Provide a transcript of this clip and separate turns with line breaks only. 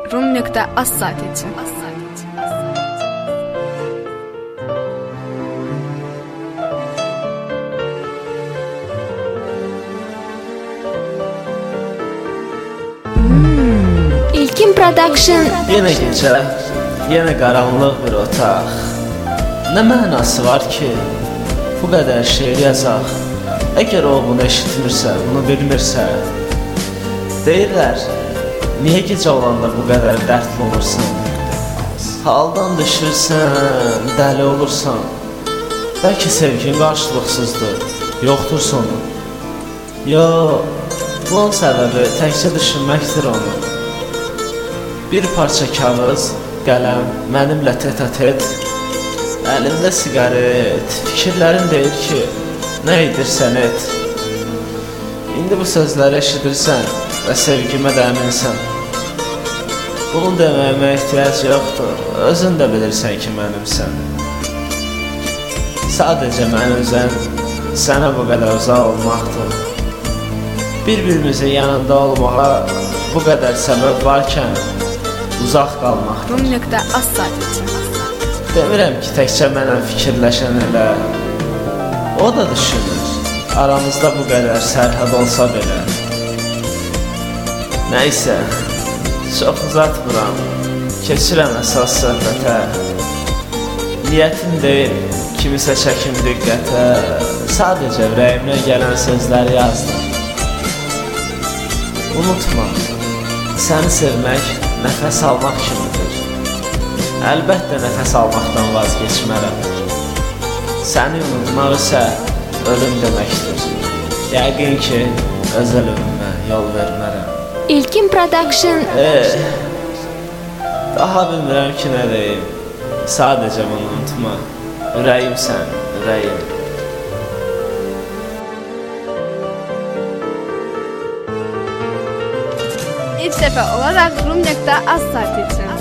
rum.az saat için.
İlkin Production.
Yenə gecə, yenə qaranlıq bir otaq. Nə mənası var ki, bu qədər şeir yazaq? Əgər o bunu eşitmirsə, bunu bilmirsə, deyirlər, niyə gecə olanda bu qədər dərdli olursan? Haldan düşürsən, dəli olursan. Bəlkə sevgin qarşılıqsızdır, yoxdur sonu. Yox, bunun səbəbi təkcə düşünməkdir onu. Bir parça kağız, qələm, mənimlə tete-tet, əlimdə siqaret, fikirlərin deyir ki, nə edirsən et. İndi bu sözləri eşidirsən və sevgimə də əminsən. Bunun deməyimə ehtiyac yoxdur, özün də bilirsən ki, mənimsən. Sadəcə mən özəm, sənə bu qədər uzaq olmaqdır. Bir-birimizin yanında olmağa bu qədər səbəb varkən, uzaq qalmaqdır.
Rum.az saat için.
Demirəm ki, təkcə mənəm fikirləşən elə. O da düşünür, aramızda bu qədər sərhəd olsa belə. Nəysə, çox uzatmıram, keçirəm əsas söhbətə. Niyyətim deyil, kimisə çəkim diqqətə. Sadəcə ürəyimdən gələn sözləri yazdım. Unutma, səni sevmək nəfəs almaq kimidir. Əlbəttə nəfəs almaqdan vazgeçmərəm. Səni unutmaq isə ölüm deməkdir. Yəqin ki, öz ölümümə yol vermərəm.
İlkin Production.
Daha bilmirəm ki, nə deyim. Sadəcə bunu unutma. Ürəyimsən, ürəyim.
İlk dəfə olaraq rum.az saat için.